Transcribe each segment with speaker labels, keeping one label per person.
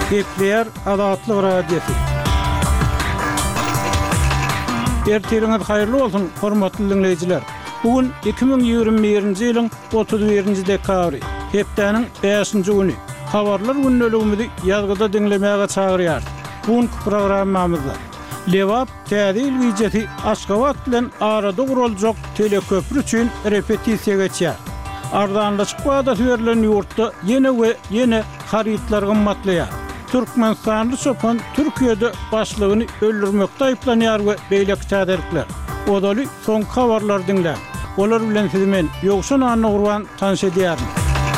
Speaker 1: Gepleyer Adatlyk radiosu. Ertiriňiz haýyrly bolsun, hormatly dinleýijiler. Bugün 2021-nji ýylyň 31-nji dekabry, hepdeniň 5-nji güni. Habarlar günneligimizi ýazgyda dinlemäge çagyrýar. Bugün programmamyzda Lewap täze ilgiýeti Aşgabat bilen arada guraljak teleköprü üçin repetisiýa geçýär. Ardanlaşyk wada verilen ýurtda ýene haritlar gymmatlaýar. Türkmenistanly çopan Türkiýede başlygyny öldürmekde aýplanýar we beýleki täderlikler. Odaly soň habarlar dinle. Olar bilen sizi men ýokşan anyny gurban tanış edýärim.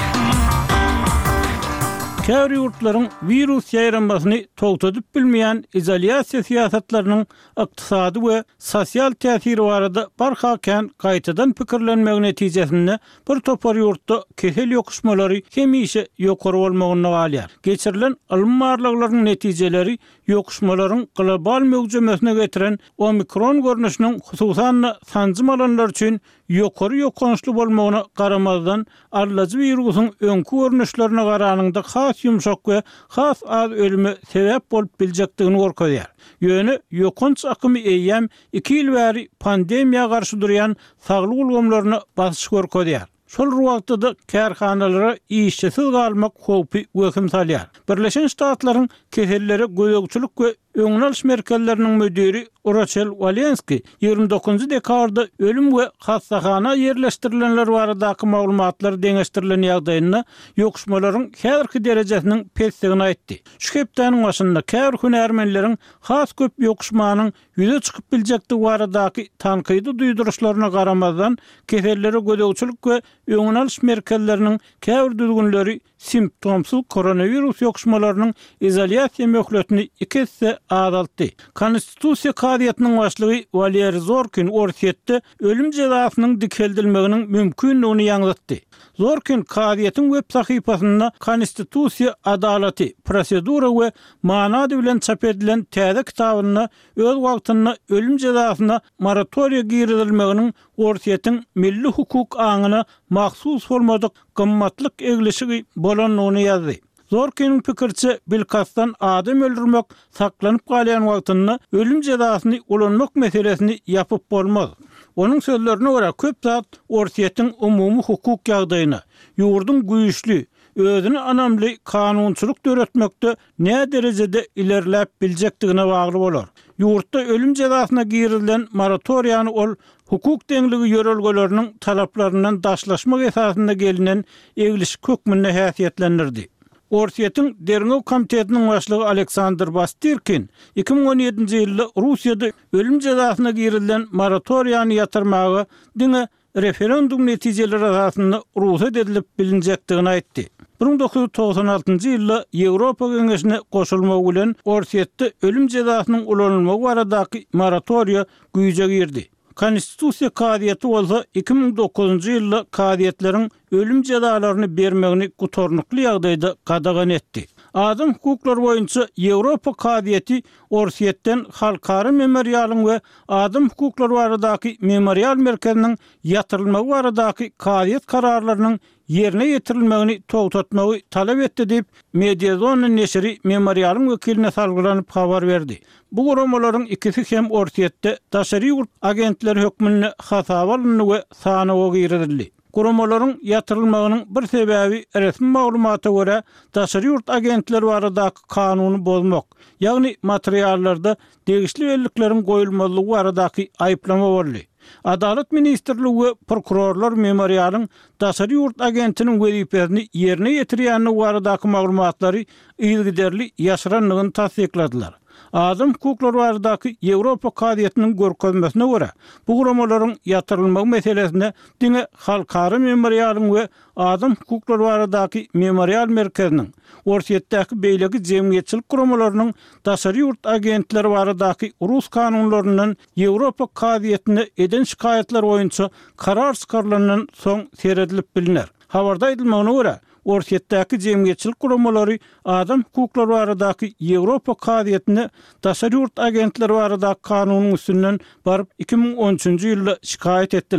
Speaker 1: Käbir ýurtlaryň virus ýaýranmasyny togtadyp bilmeýän izolasiýa siýasatlarynyň ykdysady we sosial täsiri barada barhakan gaýtadan pikirlenmegi netijesinde bir topar ýurtda kesel ýokuşmalary hemişe ýokary bolmagyny galýar. Geçirilen alymmarlyklaryň netijeleri ýokuşmalaryň global mögüjemesine getiren omikron görnüşiniň hususan sanjym alanlar üçin ýokary ýokançly bolmagyna garamazdan arlajy wirusyň öňkü görnüşlerine garanyňda has ýumşak we has az ölüme sebäp bolup biljekdigini gorkaýar. Ýöne ýokanç akymy eýýäm 2 ýyl bäri pandemiýa garşy durýan saglyk ulgamlaryny basyş gorkaýar. Şol wagtda kärhanalara işçisiz galmak howpy weküm salýar. Birleşen Ştatlaryň kesellere göýekçilik we öňnaliş merkezleriniň müdiri Rachel Walensky 29 dekabrda ölüm we hastahana yerleşdirilenler baradaky maglumatlary deňeşdirilen ýagdaýynda ýokuşmalaryň häzirki derejesiniň pesdigini aýtdy. Şu hepdeniň başynda käbir hünärmenleriň has köp ýokuşmanyň ýüze çykyp biljekdigi baradaky tankydy duýduruşlaryna garamazdan kesellere göýekçilik we öňnaliş merkezleriniň käbir düzgünleri simptomsuz koronavirus ýokuşmalarynyň izolasiýa möhletini ikisi azaltdy. Konstitusiýa kadiýetiniň başlygy Valer Zorkin Orsiýetde ölüm jazasynyň dikeldilmeginiň mümkinligini ýaňlatdy. Zorkin kadiýetiň web sahypasynda Konstitusiýa adalaty, prosedura we manady bilen çap edilen täze kitabyna öz wagtynda ölüm jazasyna moratoriýa girilmeginiň Orsiýetiň milli hukuk aňyna mahsus formada gymmatlyk eglişigi bolanyny ýazdy. Zorkin'in pikirçe bilkastan adam öldürmek saklanyp galýan wagtynda ölüm jazasyny ulanmak meselesini yapyp bolmaz. Onun sözlerine göre köp zat Orsiýetiň umumy hukuk ýagdaýyna, ýurdun güýçli, özüni anamly kanunçylyk döretmekde ne derejede ilerläp biljekdigine bagly bolar. Ýurtda ölüm jazasyna girilen moratoriýany ol hukuk deňligi ýörelgeleriniň talaplaryndan daşlaşmak esasynda gelinen egliş kökmünde häsiýetlendirdi. Orsiýetiň Derňew komitetiniň başlygy Aleksandr Bastirkin 2017-nji ýylda Russiýada ölüm jazasyna girilen moratoriýany ýatyrmagy diňe referendum netijeleri asasynda ruhsat edilip bilinjekdigini aýtdy. 1996-njy ýylda Ýewropa Geňeşine goşulmak bilen Orsiýetde ölüm jazasynyň ulanylmagy baradaky moratoriýa güýje girdi. Konstitusiýa kadiýeti bolsa 2009-njy ýylda kadiýetleriň ölüm jazalaryny bermegini gutornukly ýagdaýda gadagan etdi. Adam hukuklary boýunça Ýewropa kadiýeti Orsiýetden halkary memorialyň we adam hukuklary baradaky memorial merkeziniň ýatyrylmagy baradaky kadiýet kararlarynyň yerine ýetirilmegini togtatmagy talap etdi diýip Mediazona neşri memorialyň wekiline salgylanyp habar berdi. Bu goromalaryň ikisi hem Orsiýetde daşary ýurt agentleri hökmüne hasaba alyndy we sanawa girildi. Goromalaryň ýatyrylmagynyň bir sebäbi resmi maglumata görä daşary ýurt agentleri baradaky kanuny bozmak, ýagny materiallarda degişli bellikleriň goýulmalygy baradaky aýplama boldy. Adalet Ministrligi we prokurorlar memorialyň daşary ýurt agentiniň wezipesini yerine ýetirýäni baradaky maglumatlary ýygyderli ýaşyranlygyny tasdikladylar. Adam hukuklary baradaky Ýewropa kadiýetiniň görkezmesine görä bu goromalaryň ýatyrylmagy meselesinde diňe halkary memorialyň we adam hukuklary baradaky memorial merkeziniň Orsiýetdäki beýleki jemgyýetçilik goromalarynyň daşary ýurt agentleri baradaky Rus kanunlaryndan Ýewropa kadiýetine eden şikaýetler boýunça karar çykarylanyň soň seredilip biliner. Habarda aýdylmagyna görä Orsiýetdäki jemgyýetçilik guramalary adam hukuklary baradaky Ýewropa kadiýetine daşary ýurt agentleri baradaky kanunyň üstünden baryp 2013-nji ýylda şikaýet etdiler.